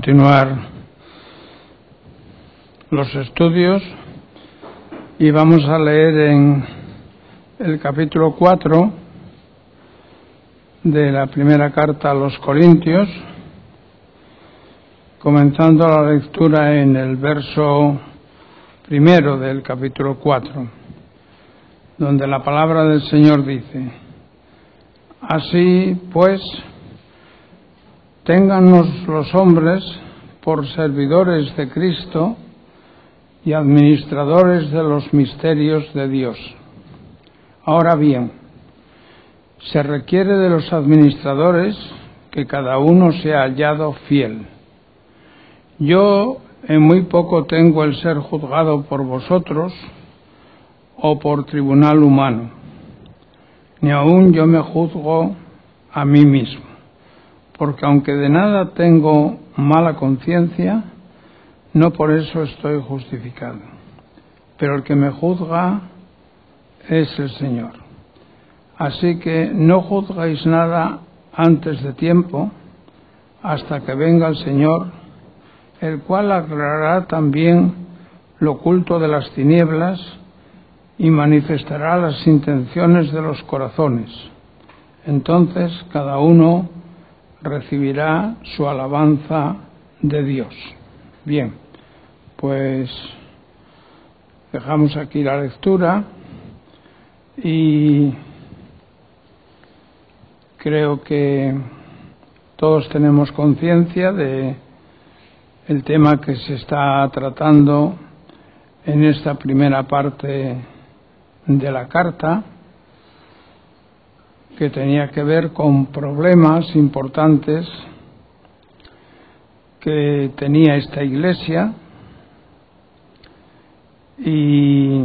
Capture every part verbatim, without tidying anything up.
continuar los estudios y vamos a leer en el capítulo cuatro de la primera carta a los Corintios, comenzando la lectura en el verso primero del capítulo cuatro, donde la palabra del Señor dice: así pues, téngannos los hombres por servidores de Cristo y administradores de los misterios de Dios. Ahora bien, se requiere de los administradores que cada uno sea hallado fiel. Yo en muy poco tengo el ser juzgado por vosotros o por tribunal humano, ni aun yo me juzgo a mí mismo, porque aunque de nada tengo mala conciencia, no por eso estoy justificado. Pero el que me juzga es el Señor. Así que no juzgáis nada antes de tiempo, hasta que venga el Señor, el cual aclarará también lo oculto de las tinieblas y manifestará las intenciones de los corazones. Entonces cada uno recibirá su alabanza de Dios. Bien, pues dejamos aquí la lectura y creo que todos tenemos conciencia de el tema que se está tratando en esta primera parte de la carta, que tenía que ver con problemas importantes que tenía esta iglesia y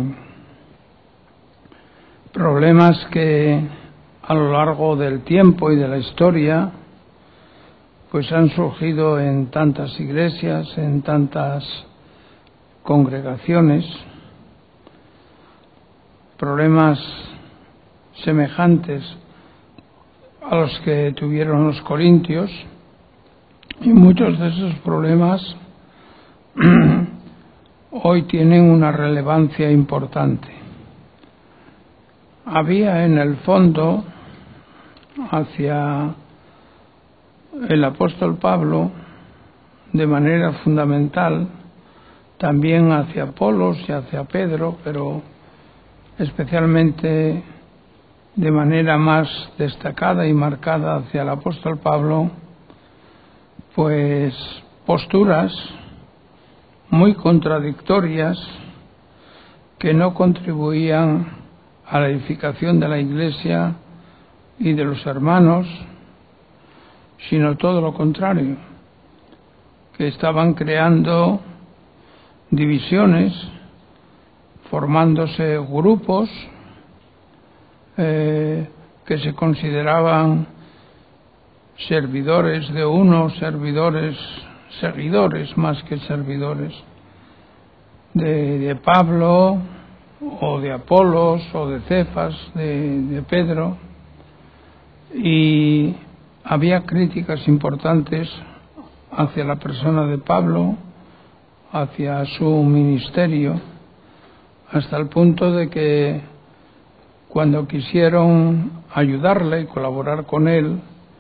problemas que a lo largo del tiempo y de la historia pues han surgido en tantas iglesias, en tantas congregaciones, problemas semejantes a los que tuvieron los corintios, y muchos de esos problemas hoy tienen una relevancia importante. Había en el fondo hacia el apóstol Pablo, de manera fundamental, también hacia Apolos y hacia Pedro, pero especialmente de manera más destacada y marcada hacia el apóstol Pablo, pues posturas muy contradictorias que no contribuían a la edificación de la iglesia y de los hermanos, sino todo lo contrario, que estaban creando divisiones, formándose grupos eh, que se consideraban servidores de unos, servidores, seguidores más que servidores de, de Pablo o de Apolos o de Cefas, de, de Pedro, y había críticas importantes hacia la persona de Pablo, hacia su ministerio, hasta el punto de que cuando quisieron ayudarle y colaborar con él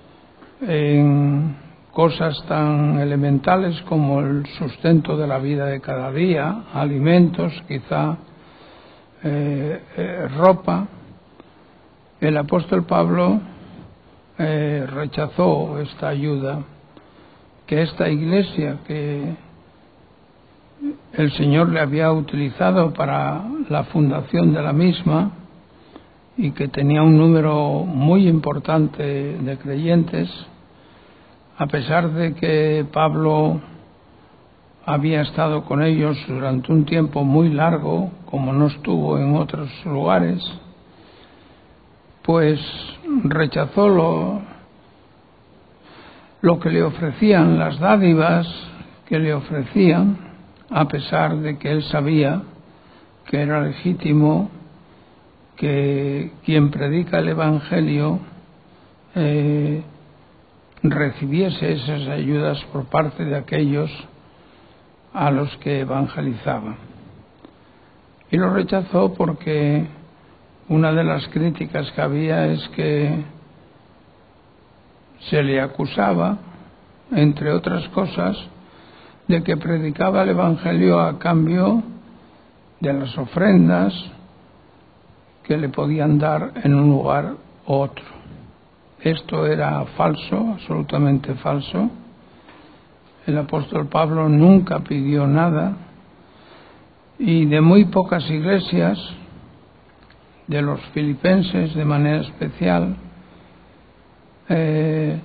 en cosas tan elementales como el sustento de la vida de cada día, alimentos, quizá eh, eh, ropa, el apóstol Pablo eh, rechazó esta ayuda, que esta iglesia que el Señor le había utilizado para la fundación de la misma y que tenía un número muy importante de creyentes, a pesar de que Pablo había estado con ellos durante un tiempo muy largo, como no estuvo en otros lugares, pues rechazó lo, lo que le ofrecían, las dádivas que le ofrecían, a pesar de que él sabía que era legítimo que quien predica el Evangelio eh, recibiese esas ayudas por parte de aquellos a los que evangelizaba. Y lo rechazó porque una de las críticas que había es que se le acusaba, entre otras cosas, de que predicaba el Evangelio a cambio de las ofrendas que le podían dar en un lugar u otro. Esto era falso, absolutamente falso. El apóstol Pablo nunca pidió nada, y de muy pocas iglesias, de los filipenses de manera especial, eh,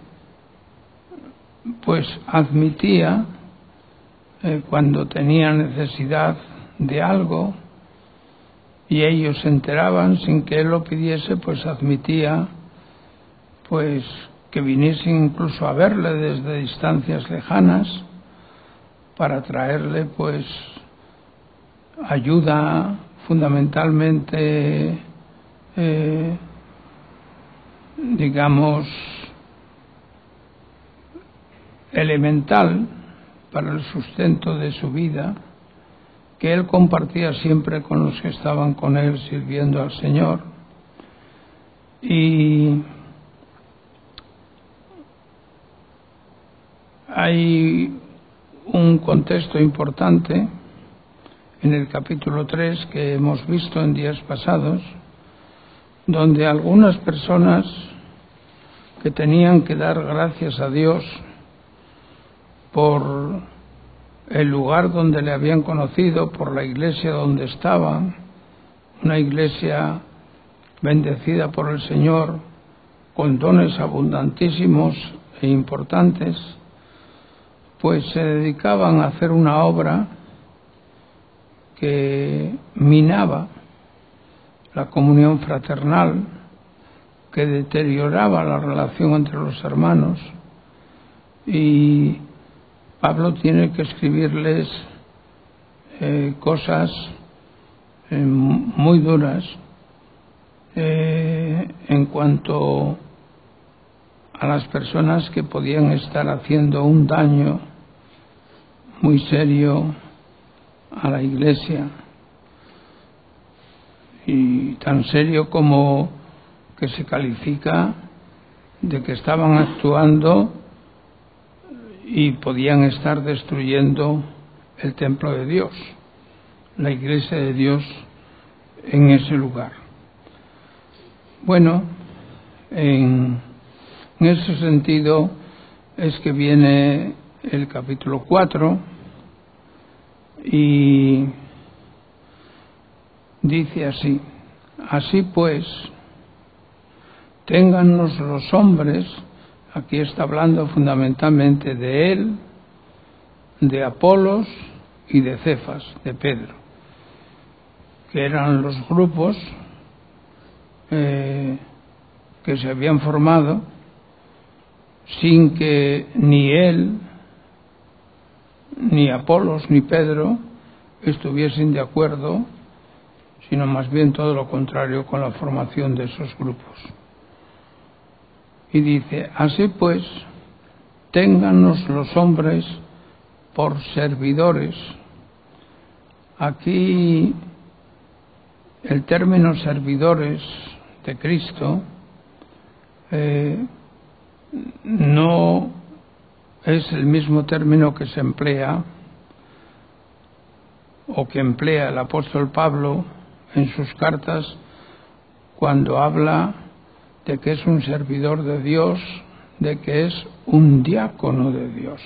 pues admitía eh, cuando tenía necesidad de algo y ellos se enteraban sin que él lo pidiese, pues admitía pues que viniesen incluso a verle desde distancias lejanas para traerle pues ayuda fundamentalmente eh, digamos elemental para el sustento de su vida, que él compartía siempre con los que estaban con él sirviendo al Señor. Y hay un contexto importante en el capítulo tres que hemos visto en días pasados, donde algunas personas que tenían que dar gracias a Dios por el lugar donde le habían conocido, por la iglesia donde estaban, una iglesia bendecida por el Señor, con dones abundantísimos e importantes, pues se dedicaban a hacer una obra que minaba la comunión fraternal, que deterioraba la relación entre los hermanos, y Pablo tiene que escribirles eh, cosas eh, muy duras eh, en cuanto a las personas que podían estar haciendo un daño muy serio a la iglesia, y tan serio como que se califica de que estaban actuando y podían estar destruyendo el templo de Dios, la iglesia de Dios en ese lugar. Bueno, en, en ese sentido es que viene el capítulo cuatro y dice así: así pues, téngannos los hombres. Aquí está hablando fundamentalmente de él, de Apolos y de Cefas, de Pedro, que eran los grupos eh, que se habían formado sin que ni él, ni Apolos, ni Pedro estuviesen de acuerdo, sino más bien todo lo contrario con la formación de esos grupos. Y dice: así pues, téngannos los hombres por servidores. Aquí el término servidores de Cristo eh, no es el mismo término que se emplea o que emplea el apóstol Pablo en sus cartas cuando habla de que es un servidor de Dios, de que es un diácono de Dios.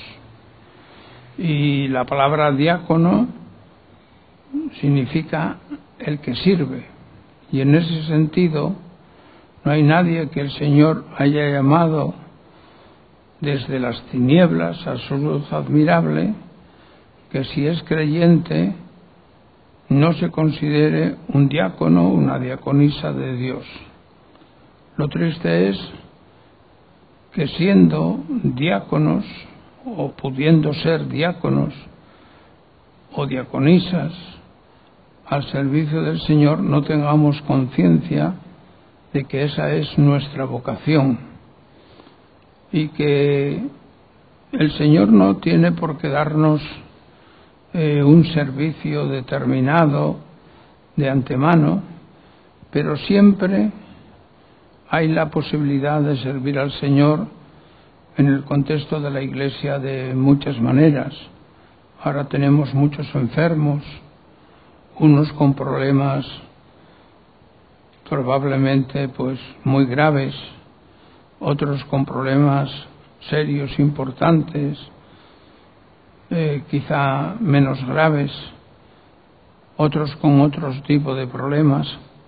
Y la palabra diácono significa el que sirve, y en ese sentido no hay nadie que el Señor haya llamado desde las tinieblas a su luz admirable que, si es creyente, no se considere un diácono o una diaconisa de Dios. Lo triste es que, siendo diáconos o pudiendo ser diáconos o diaconisas al servicio del Señor, no tengamos conciencia de que esa es nuestra vocación. y que el Señor no tiene por qué darnos eh, un servicio determinado de antemano, pero siempre hay la posibilidad de servir al Señor en el contexto de la Iglesia de muchas maneras. Ahora tenemos muchos enfermos, unos con problemas probablemente pues muy graves, otros con problemas serios, importantes, eh, quizá menos graves, otros con otro tipo de problemas,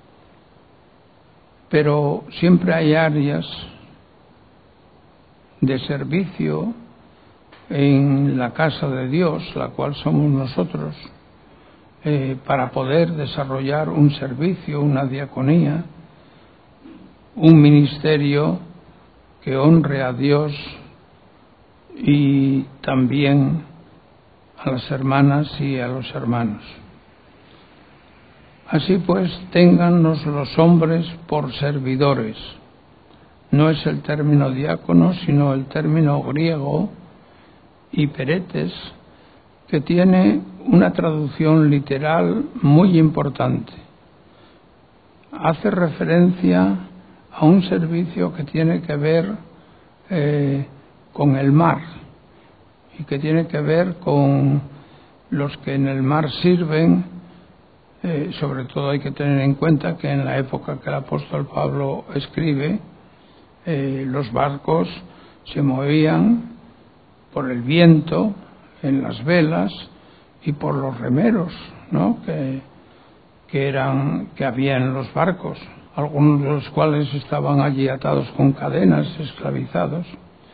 pero siempre hay áreas de servicio en la casa de Dios, la cual somos nosotros, eh, para poder desarrollar un servicio, una diaconía, un ministerio que honre a Dios y también a las hermanas y a los hermanos. Así pues, téngannos los hombres por servidores. No es el término diácono, sino el término griego hiperetes, que tiene una traducción literal muy importante. Hace referencia a un servicio que tiene que ver eh, con el mar y que tiene que ver con los que en el mar sirven. Eh, sobre todo hay que tener en cuenta que en la época que el apóstol Pablo escribe, eh, los barcos se movían por el viento, en las velas y por los remeros, ¿no? que, que eran que había en los barcos, algunos de los cuales estaban allí atados con cadenas, esclavizados.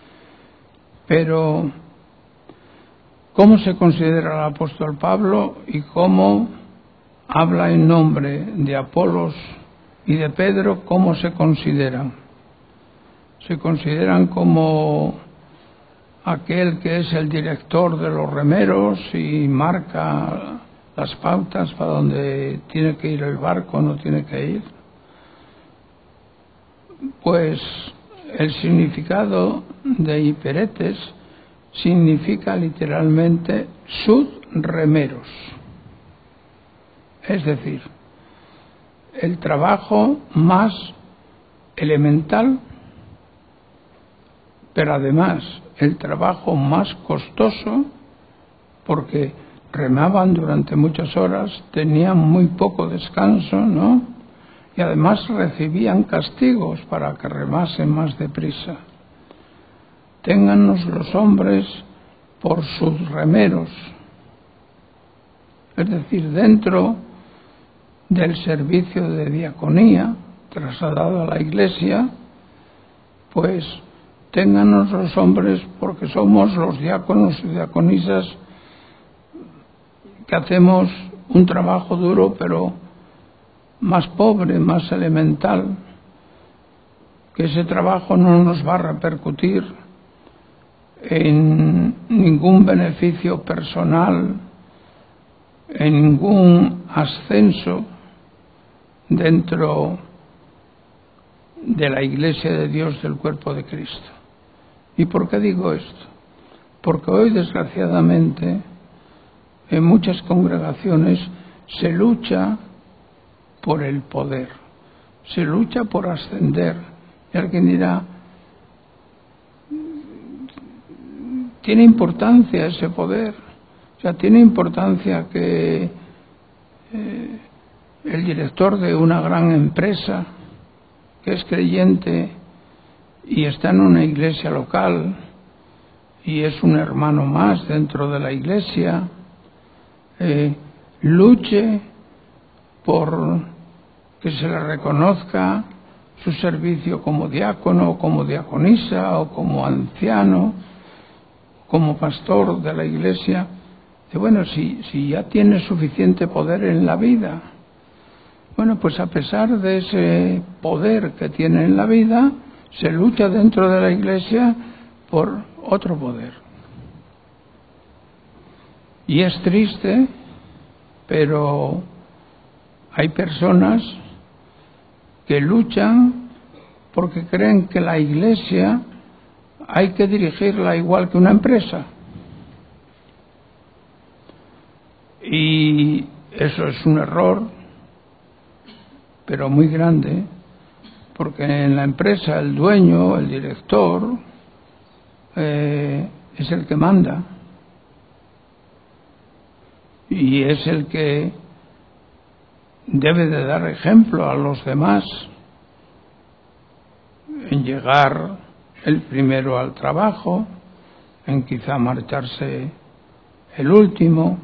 Pero ¿cómo se considera el apóstol Pablo y cómo habla en nombre de Apolos y de Pedro? ¿Cómo se consideran? Se consideran como aquel que es el director de los remeros y marca las pautas para donde tiene que ir el barco, no tiene que ir. Pues el significado de hiperetes significa literalmente subremeros. Es decir, el trabajo más elemental, pero además el trabajo más costoso, porque remaban durante muchas horas, tenían muy poco descanso, ¿no? Y además recibían castigos para que remasen más deprisa. Téngannos los hombres por sus remeros, es decir, dentro del servicio de diaconía trasladado a la Iglesia, pues téngannos los hombres porque somos los diáconos y diaconisas que hacemos un trabajo duro pero más pobre, más elemental, que ese trabajo no nos va a repercutir en ningún beneficio personal, en ningún ascenso dentro de la Iglesia de Dios, del cuerpo de Cristo. ¿Y por qué digo esto? Porque hoy, desgraciadamente, en muchas congregaciones se lucha por el poder, se lucha por ascender. Y alguien dirá, ¿tiene importancia ese poder? O sea, ¿tiene importancia que eh, el director de una gran empresa, que es creyente y está en una iglesia local y es un hermano más dentro de la iglesia, eh, luche por que se le reconozca su servicio como diácono, o como diaconisa, o como anciano, como pastor de la iglesia? Y bueno, si, si ya tiene suficiente poder en la vida, bueno, pues a pesar de ese poder que tiene en la vida, se lucha dentro de la iglesia por otro poder. Y es triste, pero hay personas que luchan porque creen que la iglesia hay que dirigirla igual que una empresa. Y eso es un error, pero muy grande, porque en la empresa el dueño, el director, eh, es el que manda y es el que debe de dar ejemplo a los demás en llegar el primero al trabajo, en quizá marcharse el último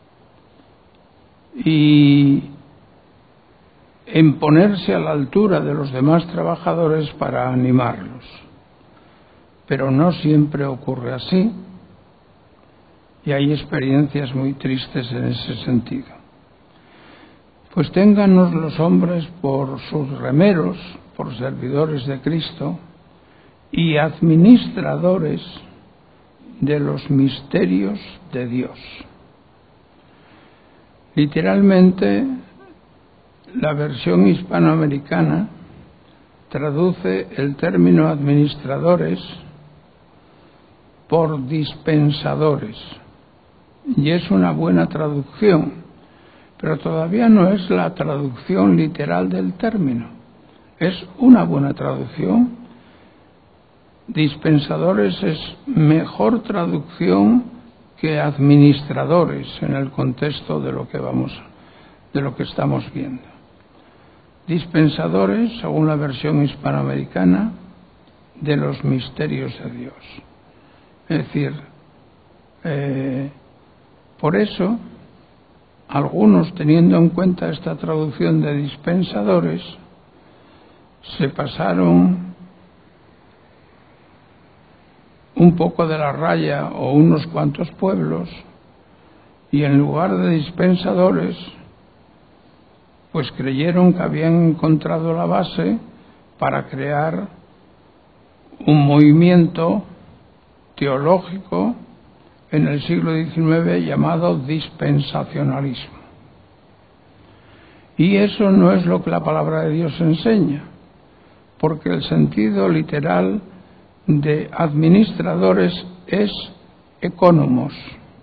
y en ponerse a la altura de los demás trabajadores para animarlos. Pero no siempre ocurre así y hay experiencias muy tristes en ese sentido. Pues téngannos los hombres por sus remeros, por servidores de Cristo y administradores de los misterios de Dios. Literalmente, la versión hispanoamericana traduce el término administradores por dispensadores, y es una buena traducción, pero todavía no es la traducción literal del término. Es una buena traducción. Dispensadores es mejor traducción que administradores en el contexto de lo que vamos, de lo que estamos viendo. Dispensadores, según la versión hispanoamericana, de los misterios de Dios. Es decir, eh, por eso, algunos, teniendo en cuenta esta traducción de dispensadores, se pasaron un poco de la raya o unos cuantos pueblos y en lugar de dispensadores pues creyeron que habían encontrado la base para crear un movimiento teológico en el siglo diecinueve llamado dispensacionalismo. Y eso no es lo que la palabra de Dios enseña, porque el sentido literal de administradores es ecónomos,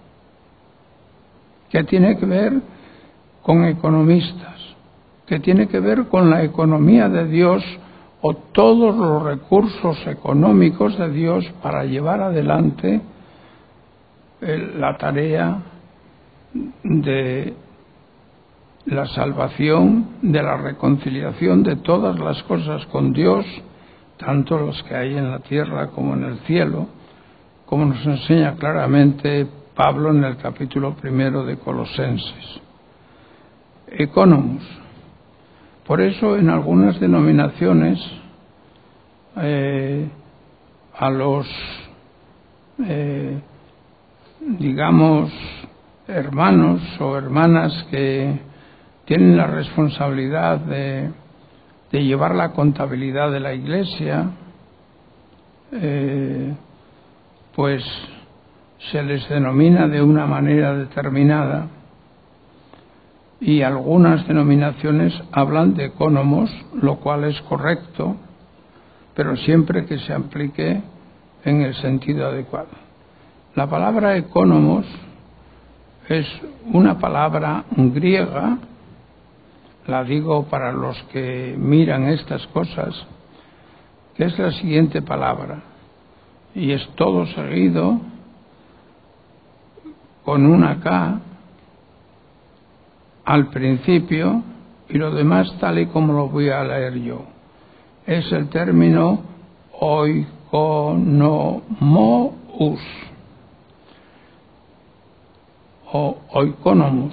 que tiene que ver con economistas, que tiene que ver con la economía de Dios o todos los recursos económicos de Dios para llevar adelante la tarea de la salvación, de la reconciliación de todas las cosas con Dios, tanto las que hay en la tierra como en el cielo, como nos enseña claramente Pablo en el capítulo primero de Colosenses. Economos. Por eso en algunas denominaciones eh, a los eh, digamos hermanos o hermanas que tienen la responsabilidad de, de llevar la contabilidad de la Iglesia, eh, pues se les denomina de una manera determinada, y algunas denominaciones hablan de ecónomos, lo cual es correcto, pero siempre que se aplique en el sentido adecuado. La palabra ecónomos es una palabra griega, la digo para los que miran estas cosas, que es la siguiente palabra, y es todo seguido con una K al principio y lo demás tal y como lo voy a leer yo. Es el término oikonomous o oikonomos,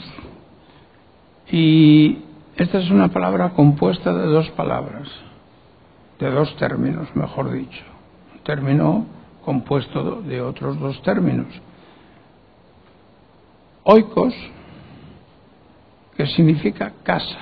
y esta es una palabra compuesta de dos palabras, de dos términos, mejor dicho, un término compuesto de otros dos términos. Oikos, que significa casa.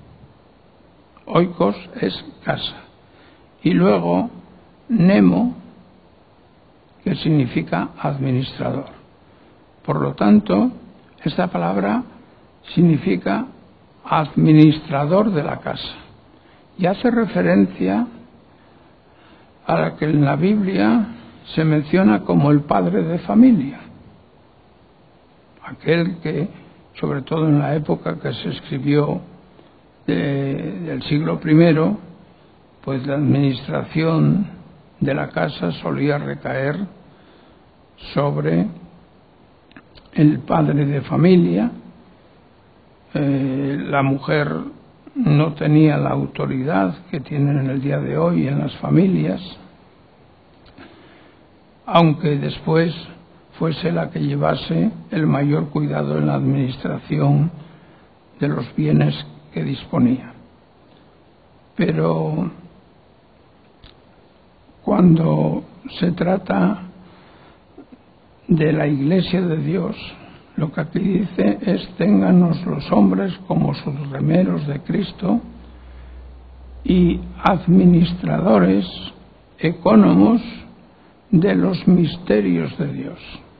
Oikos es casa. Y luego nemo, que significa administrador. Por lo tanto, esta palabra significa administrador de la casa. Y hace referencia a la que en la Biblia se menciona como el padre de familia, aquel que, sobre todo en la época que se escribió de, del siglo primero, pues la administración de la casa solía recaer sobre el padre de familia. Eh, la mujer no tenía la autoridad que tienen en el día de hoy en las familias, aunque después fuese la que llevase el mayor cuidado en la administración de los bienes que disponía. Pero cuando se trata de la Iglesia de Dios, lo que aquí dice es: téngannos los hombres como sus remeros de Cristo y administradores, ecónomos de los misterios de Dios.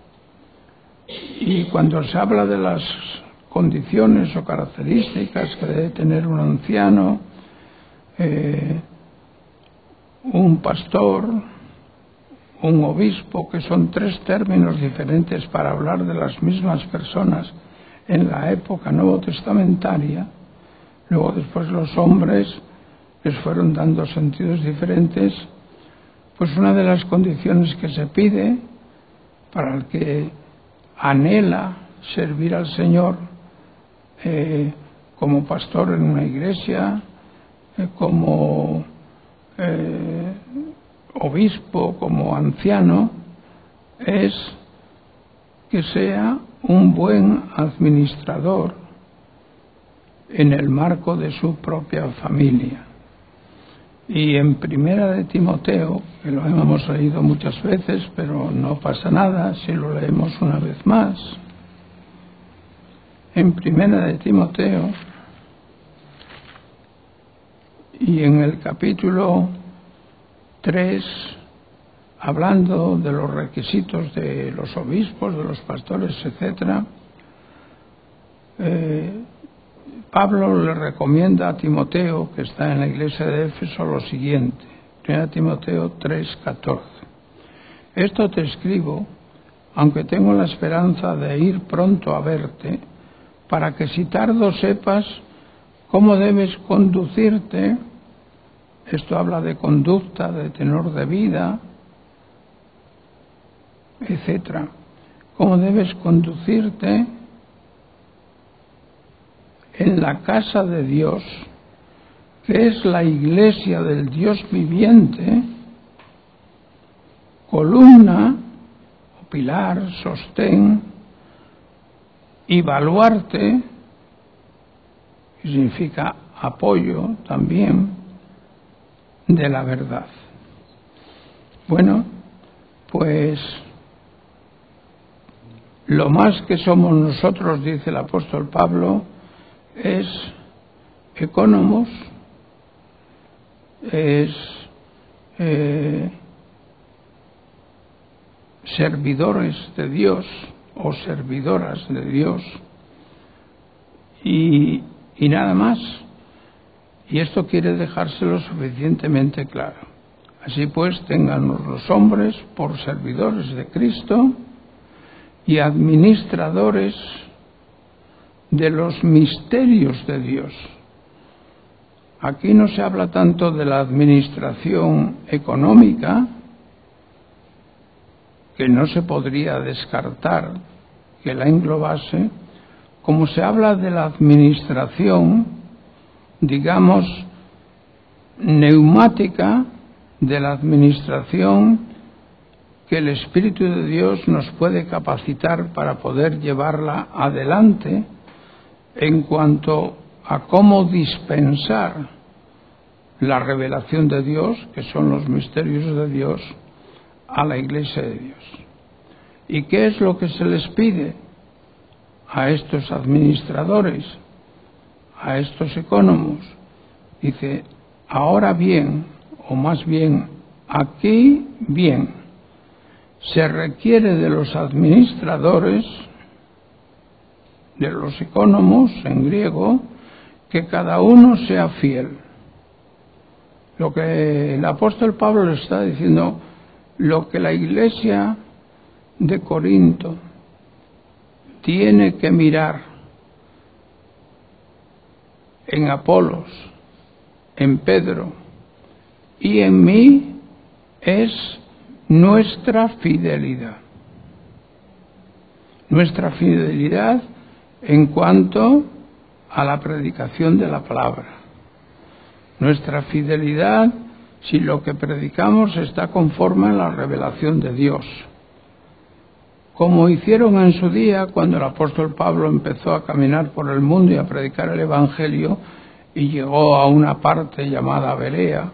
Y cuando se habla de las condiciones o características que debe tener un anciano, eh, un pastor, un obispo, que son tres términos diferentes para hablar de las mismas personas en la época nuevo testamentaria, luego después los hombres les fueron dando sentidos diferentes, pues una de las condiciones que se pide para el que anhela servir al Señor eh, como pastor en una iglesia, eh, como eh, obispo, como anciano, es que sea un buen administrador en el marco de su propia familia. Y en Primera de Timoteo, que lo hemos leído muchas veces, pero no pasa nada si lo leemos una vez más. En Primera de Timoteo y en el capítulo tres, hablando de los requisitos de los obispos, de los pastores, etcétera, eh, Pablo le recomienda a Timoteo, que está en la iglesia de Éfeso, lo siguiente: Primera Timoteo tres, catorce. Esto te escribo, aunque tengo la esperanza de ir pronto a verte, para que si tardo sepas cómo debes conducirte. Esto habla de conducta, de tenor de vida, etcétera. Cómo debes conducirte en la casa de Dios, que es la iglesia del Dios viviente, columna o pilar, sostén y baluarte, que significa apoyo también, de la verdad. Bueno, pues lo más que somos nosotros, dice el apóstol Pablo, es ecónomos, es eh, servidores de Dios o servidoras de Dios, y, y nada más. Y esto quiere dejárselo suficientemente claro. Así pues, téngannos los hombres por servidores de Cristo y administradores de los misterios de Dios. Aquí no se habla tanto de la administración económica, que no se podría descartar que la englobase, como se habla de la administración, digamos, neumática, de la administración que el Espíritu de Dios nos puede capacitar para poder llevarla adelante en cuanto a cómo dispensar la revelación de Dios, que son los misterios de Dios, a la Iglesia de Dios. ¿Y qué es lo que se les pide a estos administradores, a estos ecónomos? Dice: ahora bien, o más bien, aquí bien, se requiere de los administradores, de los ecónomos en griego, que cada uno sea fiel. Lo que el apóstol Pablo le está diciendo: lo que la Iglesia de Corinto tiene que mirar en Apolos, en Pedro y en mí es nuestra fidelidad. Nuestra fidelidad en cuanto a la predicación de la palabra. Nuestra fidelidad si lo que predicamos está conforme a la revelación de Dios. Como hicieron en su día cuando el apóstol Pablo empezó a caminar por el mundo y a predicar el Evangelio y llegó a una parte llamada Berea,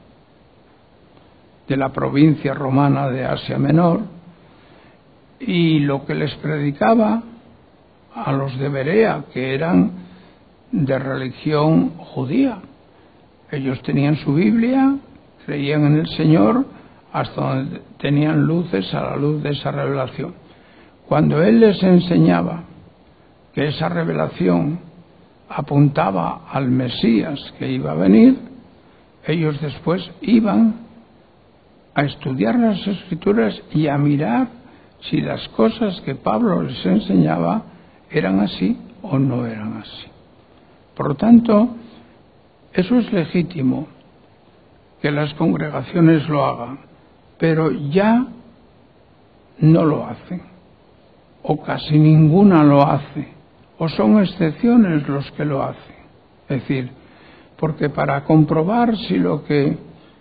de la provincia romana de Asia Menor, y lo que les predicaba a los de Berea, que eran de religión judía. Ellos tenían su Biblia, creían en el Señor, hasta donde tenían luces a la luz de esa revelación. Cuando Él les enseñaba que esa revelación apuntaba al Mesías que iba a venir, ellos después iban a estudiar las Escrituras y a mirar si las cosas que Pablo les enseñaba eran así o no eran así. Por lo tanto, eso es legítimo, que las congregaciones lo hagan, pero ya no lo hacen, o casi ninguna lo hace, o son excepciones los que lo hacen. Es decir, porque para comprobar si lo que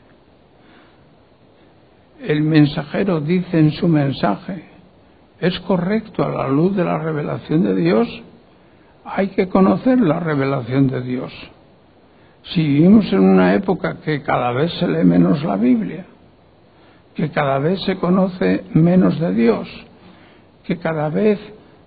el mensajero dice en su mensaje es correcto a la luz de la revelación de Dios, hay que conocer la revelación de Dios. Si vivimos en una época que cada vez se lee menos la Biblia, que cada vez se conoce menos de Dios, que cada vez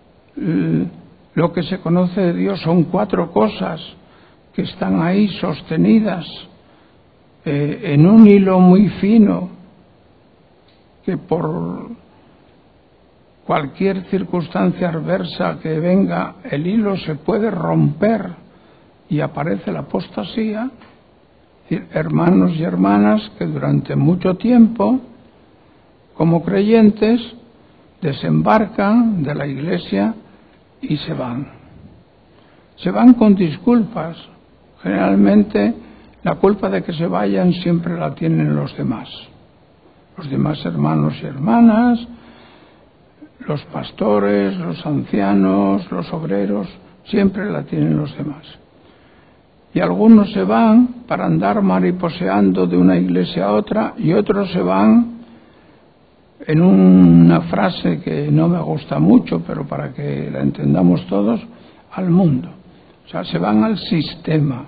lo que se conoce de Dios son cuatro cosas que están ahí sostenidas eh, en un hilo muy fino, que por cualquier circunstancia adversa que venga, el hilo se puede romper y aparece la apostasía. Es decir, hermanos y hermanas que durante mucho tiempo, como creyentes, desembarcan de la Iglesia y se van. Se van con disculpas. Generalmente la culpa de que se vayan siempre la tienen los demás. Los demás hermanos y hermanas, los pastores, los ancianos, los obreros, siempre la tienen los demás. Y algunos se van para andar mariposeando de una iglesia a otra, y otros se van en una frase que no me gusta mucho, pero para que la entendamos todos, al mundo. O sea, se van al sistema.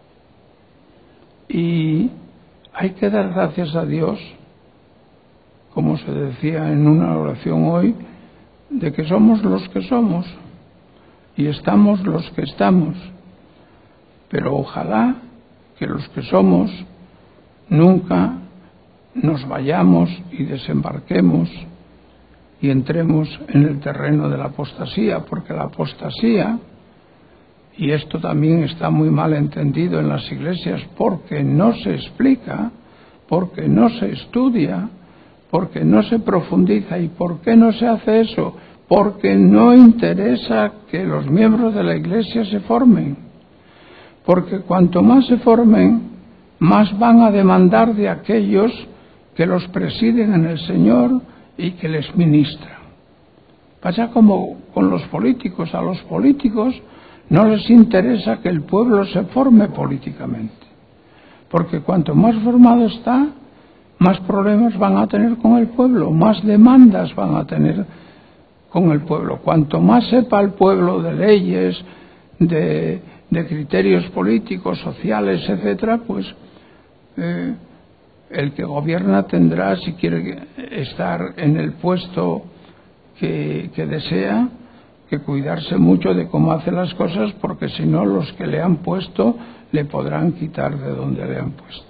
Y hay que dar gracias a Dios, como se decía en una oración hoy, de que somos los que somos y estamos los que estamos. Pero ojalá que los que somos nunca nos vayamos y desembarquemos y entremos en el terreno de la apostasía, porque la apostasía, y esto también está muy mal entendido en las iglesias porque no se explica, porque no se estudia, porque no se profundiza. ¿Y por qué no se hace eso? Porque no interesa que los miembros de la iglesia se formen. Porque cuanto más se formen, más van a demandar de aquellos que los presiden en el Señor y que les ministran. Pasa como con los políticos. A los políticos no les interesa que el pueblo se forme políticamente. Porque cuanto más formado está, más problemas van a tener con el pueblo, más demandas van a tener con el pueblo. Cuanto más sepa el pueblo de leyes, de, de criterios políticos, sociales, etcétera, pues eh, el que gobierna tendrá, si quiere estar en el puesto que, que desea, que cuidarse mucho de cómo hace las cosas, porque si no, los que le han puesto le podrán quitar de donde le han puesto.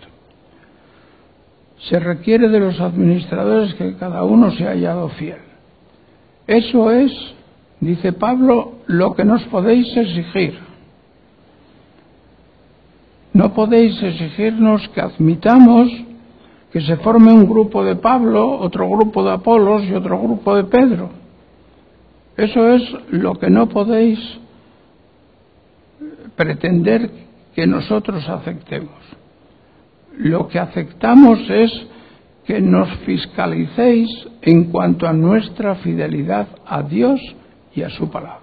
Se requiere de los administradores que cada uno se haya hallado fiel. Eso es, dice Pablo, lo que nos podéis exigir. No podéis exigirnos que admitamos que se forme un grupo de Pablo, otro grupo de Apolos y otro grupo de Pedro. Eso es lo que no podéis pretender que nosotros aceptemos. Lo que aceptamos es que nos fiscalicéis en cuanto a nuestra fidelidad a Dios y a su palabra.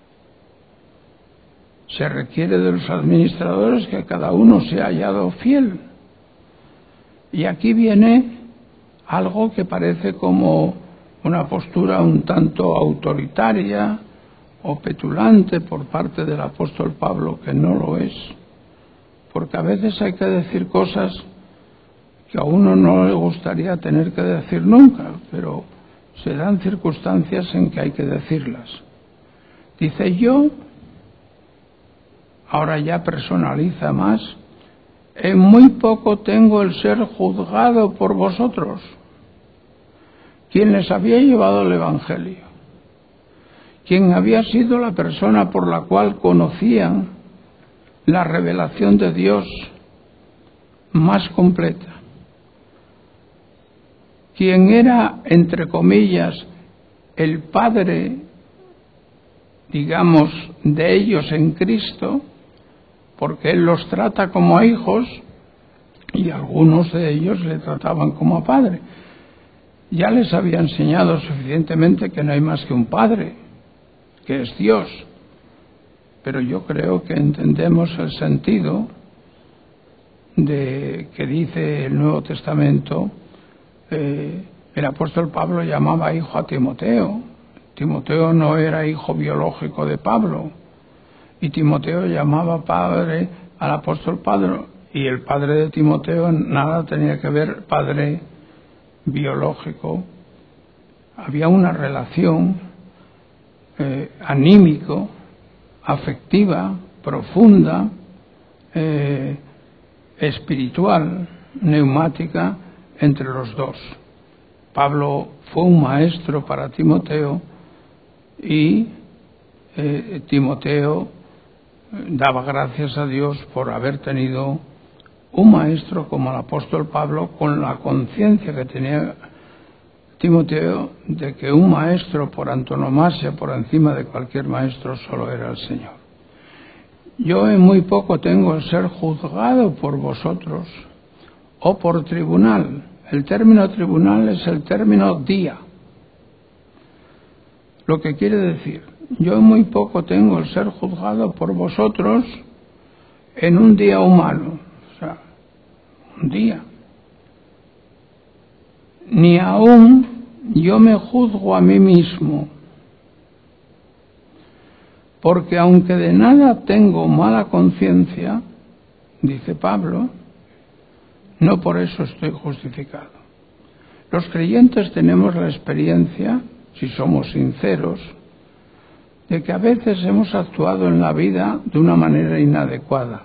Se requiere de los administradores que cada uno sea hallado fiel. Y aquí viene algo que parece como una postura un tanto autoritaria o petulante por parte del apóstol Pablo, que no lo es, porque a veces hay que decir cosas que a uno no le gustaría tener que decir nunca, pero se dan circunstancias en que hay que decirlas. Dice: yo, ahora ya personaliza más, en muy poco tengo el ser juzgado por vosotros, quien les había llevado el Evangelio, quien había sido la persona por la cual conocían la revelación de Dios más completa, quien era, entre comillas, el padre, digamos, de ellos en Cristo, porque Él los trata como a hijos y algunos de ellos le trataban como a padre. Ya les había enseñado suficientemente que no hay más que un Padre, que es Dios. Pero yo creo que entendemos el sentido de que dice el Nuevo Testamento. Eh, el apóstol Pablo llamaba hijo a Timoteo. Timoteo no era hijo biológico de Pablo. Y Timoteo llamaba padre al apóstol Pablo. Y el padre de Timoteo nada tenía que ver padre biológico. Había una relación eh, anímico, afectiva, profunda, eh, espiritual, neumática entre los dos. Pablo fue un maestro para Timoteo y eh, Timoteo daba gracias a Dios por haber tenido un maestro como el apóstol Pablo, con la conciencia que tenía Timoteo de que un maestro por antonomasia, por encima de cualquier maestro, solo era el Señor. Yo en muy poco tengo el ser juzgado por vosotros o por tribunal. El término tribunal es el término día. Lo que quiere decir, yo en muy poco tengo el ser juzgado por vosotros en un día humano. O sea, un día. Ni aún yo me juzgo a mí mismo, porque aunque de nada tengo mala conciencia, dice Pablo, no por eso estoy justificado. Los creyentes tenemos la experiencia, si somos sinceros, de que a veces hemos actuado en la vida de una manera inadecuada,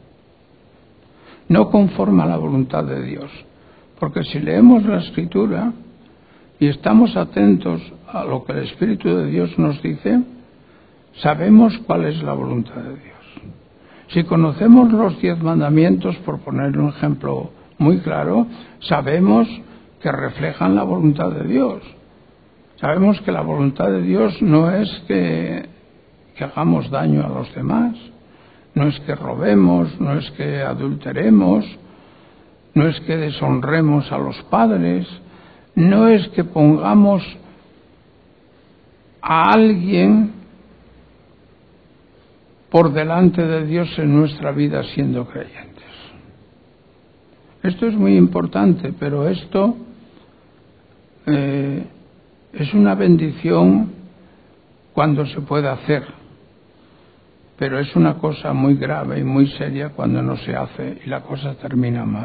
no conforme a la voluntad de Dios. Porque si leemos la Escritura y estamos atentos a lo que el Espíritu de Dios nos dice, sabemos cuál es la voluntad de Dios. Si conocemos los diez mandamientos, por poner un ejemplo muy claro, sabemos que reflejan la voluntad de Dios. Sabemos que la voluntad de Dios no es que, que hagamos daño a los demás, no es que robemos, no es que adulteremos, no es que deshonremos a los padres, no es que pongamos a alguien por delante de Dios en nuestra vida siendo creyentes. Esto es muy importante, pero esto eh, es una bendición cuando se puede hacer, pero es una cosa muy grave y muy seria cuando no se hace y la cosa termina mal.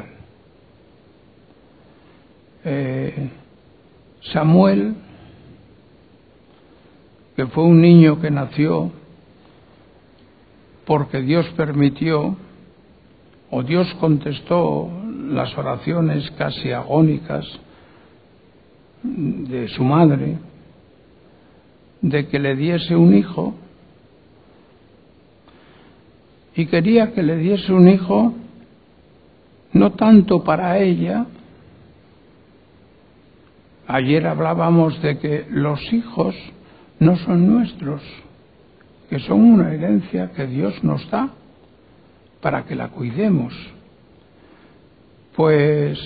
Eh, Samuel, que fue un niño que nació porque Dios permitió, o Dios contestó las oraciones casi agónicas de su madre, de que le diese un hijo, y quería que le diese un hijo no tanto para ella, Ayer hablábamos de que los hijos no son nuestros, que son una herencia que Dios nos da para que la cuidemos. Pues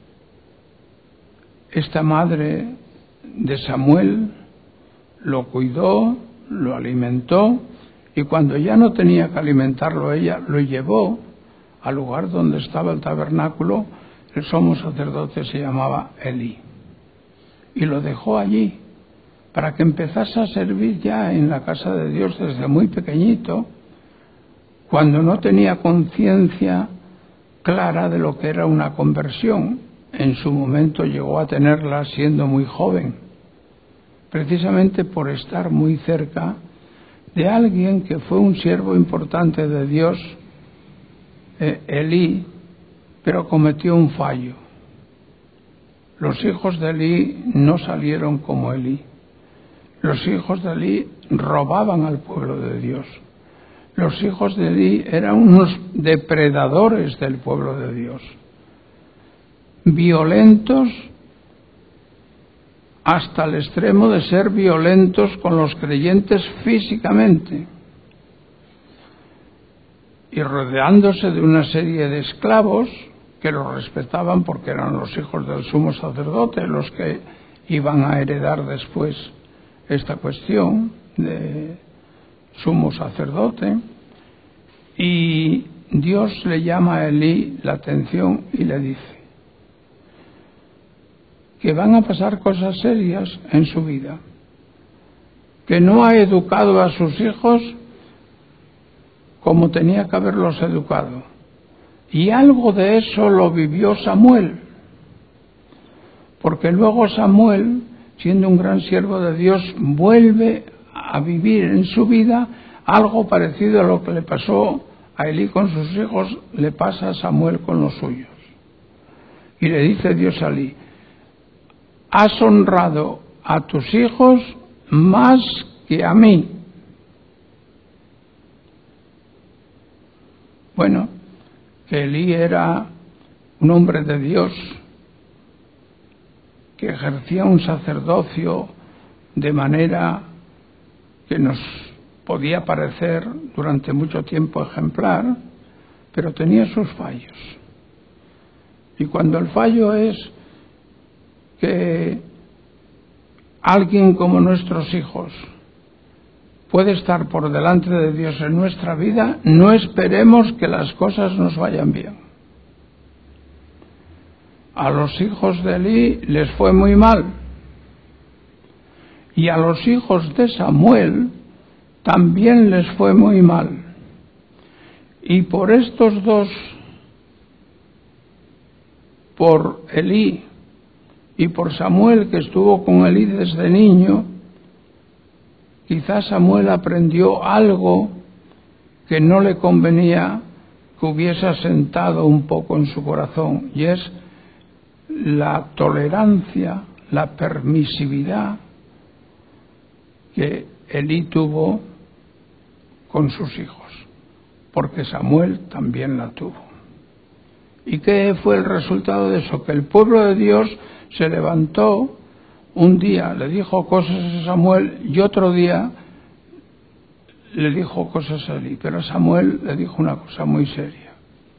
esta madre de Samuel lo cuidó, lo alimentó, y cuando ya no tenía que alimentarlo ella, lo llevó al lugar donde estaba el tabernáculo. El sumo sacerdote se llamaba Elí, y lo dejó allí para que empezase a servir ya en la casa de Dios desde muy pequeñito, cuando no tenía conciencia clara de lo que era una conversión. En su momento llegó a tenerla siendo muy joven, precisamente por estar muy cerca de alguien que fue un siervo importante de Dios, eh, Elí, pero cometió un fallo. Los hijos de Elí no salieron como Elí. Los hijos de Elí robaban al pueblo de Dios. Los hijos de Elí eran unos depredadores del pueblo de Dios, violentos hasta el extremo de ser violentos con los creyentes físicamente, y rodeándose de una serie de esclavos que los respetaban porque eran los hijos del sumo sacerdote los que iban a heredar después esta cuestión de sumo sacerdote. Y Dios le llama a Elí la atención y le dice que van a pasar cosas serias en su vida, que no ha educado a sus hijos como tenía que haberlos educado. Y algo de eso lo vivió Samuel, porque luego Samuel, siendo un gran siervo de Dios, vuelve a vivir en su vida algo parecido a lo que le pasó a Elí con sus hijos, le pasa a Samuel con los suyos. Y le dice Dios a Elí: has honrado a tus hijos más que a mí. Bueno, que Elí era un hombre de Dios que ejercía un sacerdocio de manera que nos podía parecer durante mucho tiempo ejemplar, pero tenía sus fallos. Y cuando el fallo es que alguien como nuestros hijos puede estar por delante de Dios en nuestra vida, no esperemos que las cosas nos vayan bien. A los hijos de Elí les fue muy mal, y a los hijos de Samuel también les fue muy mal. Y por estos dos, por Elí y por Samuel, que estuvo con Elí desde niño, quizás Samuel aprendió algo que no le convenía que hubiese asentado un poco en su corazón, y es la tolerancia, la permisividad que Elí tuvo con sus hijos, porque Samuel también la tuvo. ¿Y qué fue el resultado de eso? Que el pueblo de Dios se levantó un día, le dijo cosas a Samuel, y otro día le dijo cosas a Elí, pero a Samuel le dijo una cosa muy seria: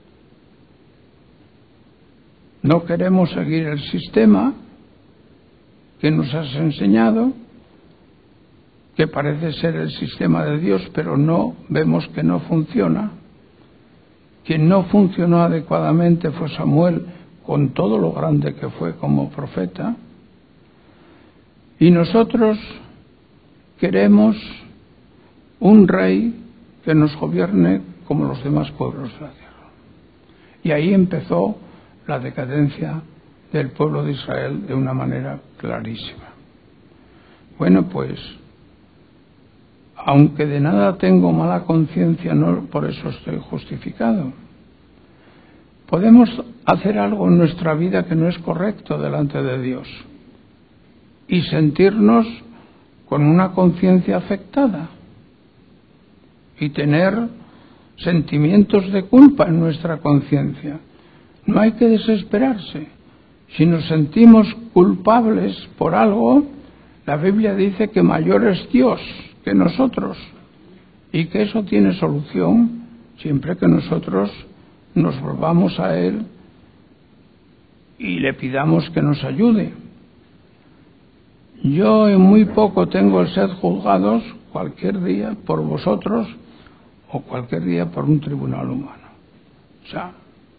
no queremos seguir el sistema que nos has enseñado, que parece ser el sistema de Dios, pero no vemos que no funciona. Quien no funcionó adecuadamente fue Samuel, con todo lo grande que fue como profeta. Y nosotros queremos un rey que nos gobierne como los demás pueblos de la tierra. Y ahí empezó la decadencia del pueblo de Israel de una manera clarísima. Bueno, pues, aunque de nada tengo mala conciencia, no por eso estoy justificado. Podemos hacer algo en nuestra vida que no es correcto delante de Dios y sentirnos con una conciencia afectada y tener sentimientos de culpa en nuestra conciencia. No hay que desesperarse. Si nos sentimos culpables por algo, la Biblia dice que mayor es Dios que nosotros y que eso tiene solución siempre que nosotros nos volvamos a Él y le pidamos que nos ayude. Yo en muy poco tengo el ser juzgados cualquier día por vosotros o cualquier día por un tribunal humano. O sea,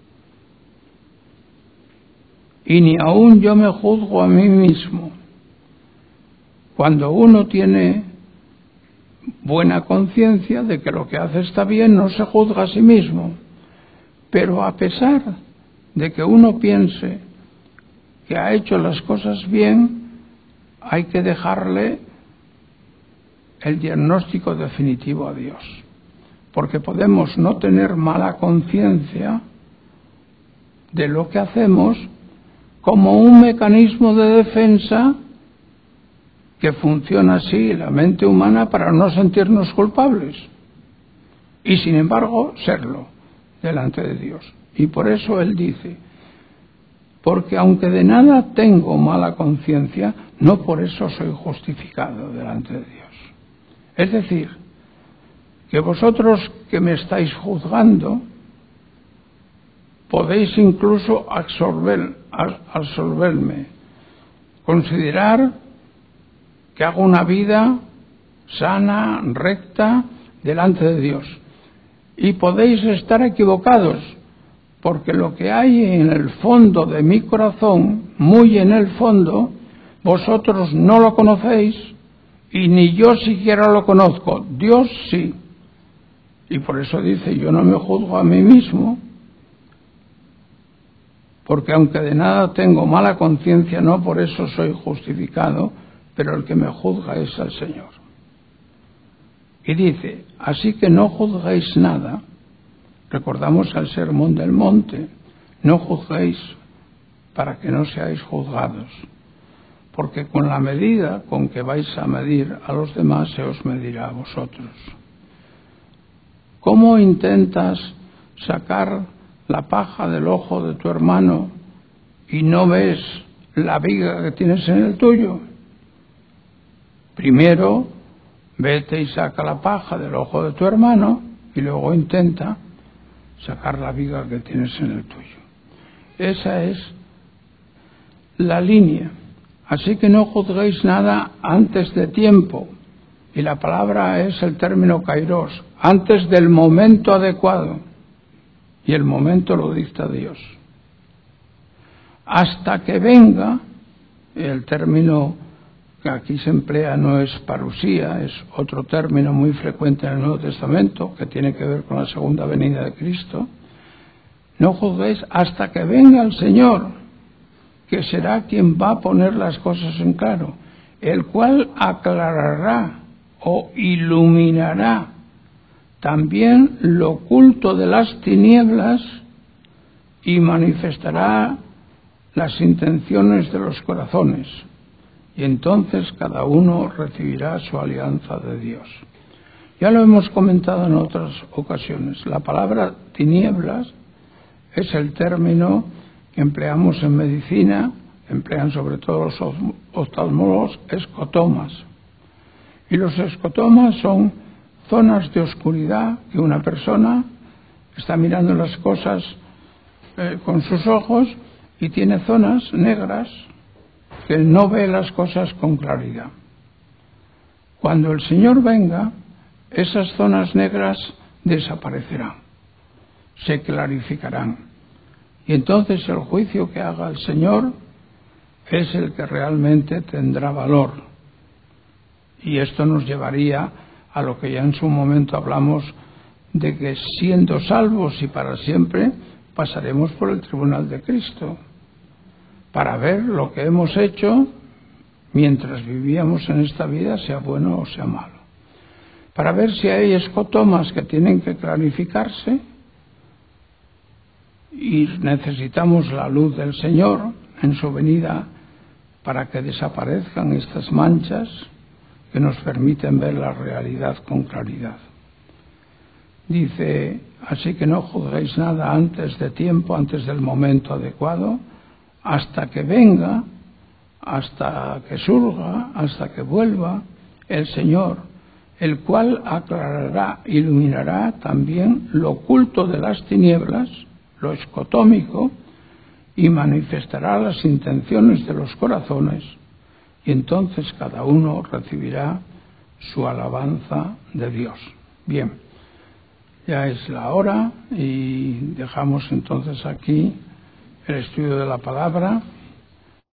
y ni aún yo me juzgo a mí mismo. Cuando uno tiene buena conciencia de que lo que hace está bien, no se juzga a sí mismo. Pero a pesar de que uno piense que ha hecho las cosas bien, hay que dejarle el diagnóstico definitivo a Dios. Porque podemos no tener mala conciencia de lo que hacemos como un mecanismo de defensa que funciona así la mente humana para no sentirnos culpables y sin embargo serlo delante de Dios. Y por eso Él dice, porque aunque de nada tengo mala conciencia, no por eso soy justificado delante de Dios. Es decir, que vosotros que me estáis juzgando podéis incluso absorber, absorberme, considerar que hago una vida sana, recta, delante de Dios. Y podéis estar equivocados, porque lo que hay en el fondo de mi corazón, muy en el fondo, vosotros no lo conocéis y ni yo siquiera lo conozco. Dios sí. Y por eso dice, yo no me juzgo a mí mismo, porque aunque de nada tengo mala conciencia, no por eso soy justificado, pero el que me juzga es el Señor. Y dice, así que no juzguéis nada. Recordamos el sermón del monte, no juzguéis para que no seáis juzgados, porque con la medida con que vais a medir a los demás se os medirá a vosotros. ¿Cómo intentas sacar la paja del ojo de tu hermano y no ves la viga que tienes en el tuyo? Primero, vete y saca la paja del ojo de tu hermano y luego intenta sacar la viga que tienes en el tuyo. Esa es la línea. Así que no juzguéis nada antes de tiempo. Y la palabra es el término kairos, antes del momento adecuado. Y el momento lo dicta Dios. Hasta que venga, el término que aquí se emplea no es parusía, es otro término muy frecuente en el Nuevo Testamento, que tiene que ver con la segunda venida de Cristo. No juzguéis hasta que venga el Señor, que será quien va a poner las cosas en claro, el cual aclarará o iluminará también lo oculto de las tinieblas y manifestará las intenciones de los corazones. Y entonces cada uno recibirá su alianza de Dios. Ya lo hemos comentado en otras ocasiones. La palabra tinieblas es el término que empleamos en medicina, emplean sobre todo los oftalmólogos, escotomas. Y los escotomas son zonas de oscuridad que una persona está mirando las cosas eh, con sus ojos y tiene zonas negras que no ve las cosas con claridad. Cuando el Señor venga, esas zonas negras desaparecerán, se clarificarán. Y entonces el juicio que haga el Señor es el que realmente tendrá valor. Y esto nos llevaría a lo que ya en su momento hablamos, de que siendo salvos y para siempre pasaremos por el tribunal de Cristo, para ver lo que hemos hecho mientras vivíamos en esta vida, sea bueno o sea malo. Para ver si hay escotomas que tienen que clarificarse y necesitamos la luz del Señor en su venida para que desaparezcan estas manchas que nos permiten ver la realidad con claridad. Dice, así que no juzguéis nada antes de tiempo, antes del momento adecuado, hasta que venga, hasta que surja, hasta que vuelva el Señor, el cual aclarará, iluminará también lo oculto de las tinieblas, lo escotómico, y manifestará las intenciones de los corazones, y entonces cada uno recibirá su alabanza de Dios. Bien, ya es la hora y dejamos entonces aquí el estudio de la palabra.